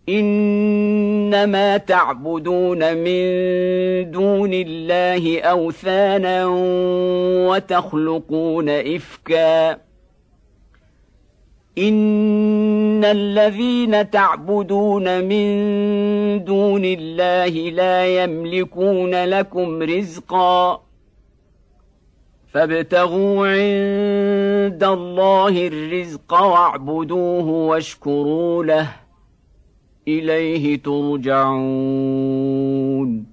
إنما تعبدون من دون الله أوثانا وتخلقون إفكا إن الذين تعبدون من دون الله لا يملكون لكم رزقا فابتغوا عند الله الرزق واعبدوه واشكروا له إليه ترجعون